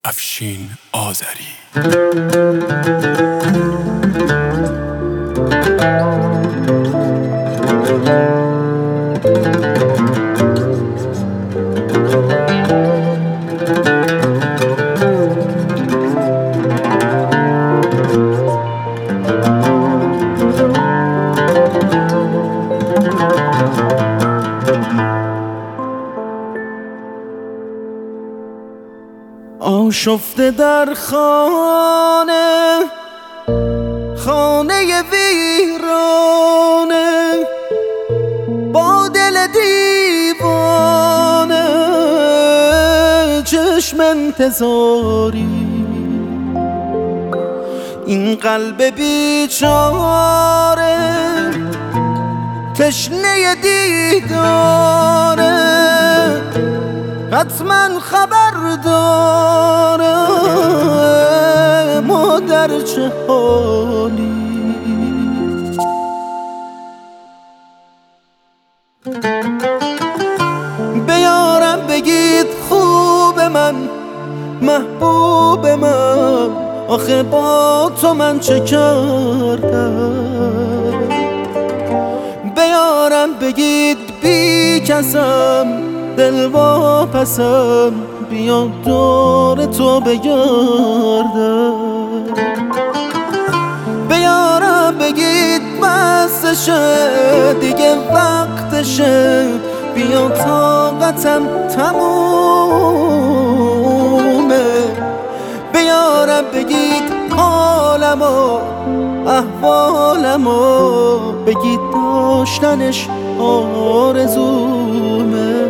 افشین آذری. آشفته در خانه ویرانه، با دل دیوانه چشم انتظاری. این قلب بیچاره تشنه دیداره، حتما خبر داره ما در چه حالی. بیارم بگید خوب من، محبوب من، آخه با تو من چه کردم. بیارم بگید بی کسم، دل واپسم، بیا دور تو بگردم. بیارم بگید بسشه دیگه وقتشه، بیا طاقتم تمومه. بیارم بگید حالمو احوالمو، بگید داشتنش آرزومه.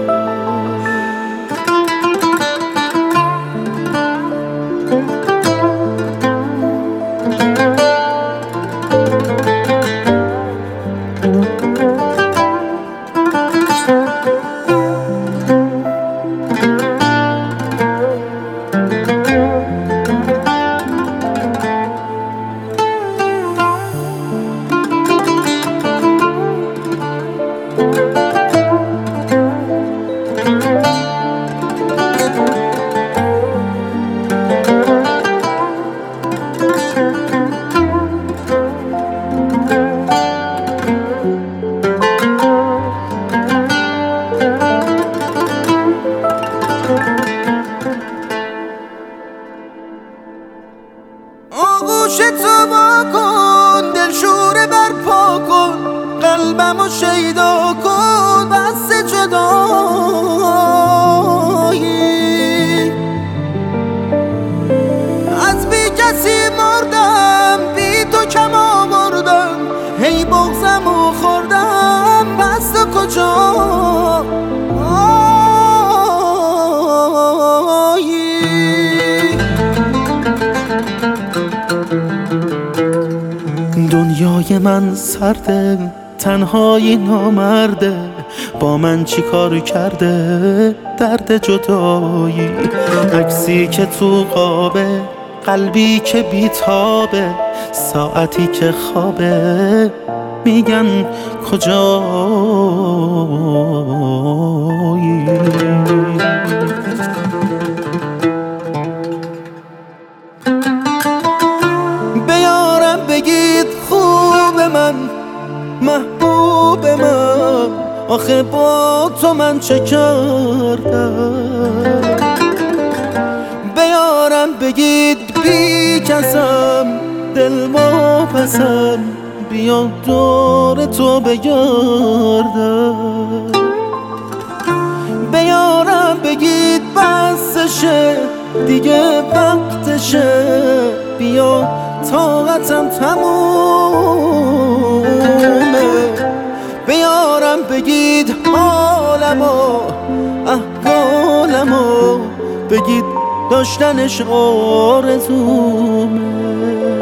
آغوش تو با کن، دل شوره برپا کن، قلبمو شیدا کن، بس جدایی. از بی کسی مردم، بی تو کم آوردم، هی بغضمو خوردم، بس تو کجا دنیای من سرده، تنهایی نامرده، با من چی کار کرده درد جدایی. عکسی که تو قابه، قلبی که بیتابه، ساعتی که خوابه، میگن کجایی. بیارم بگید خوب من، محبوب من، آخه با تو من چه کردم. بیارم بگید بی کسم، دل واپسم، بیا دور تو بگردم. بیارم بگید بسشه دیگه وقتشه، بیا طاقتم تمومه. بیارم بگید حالمو احوالمو، بگید داشتنش آرزومه.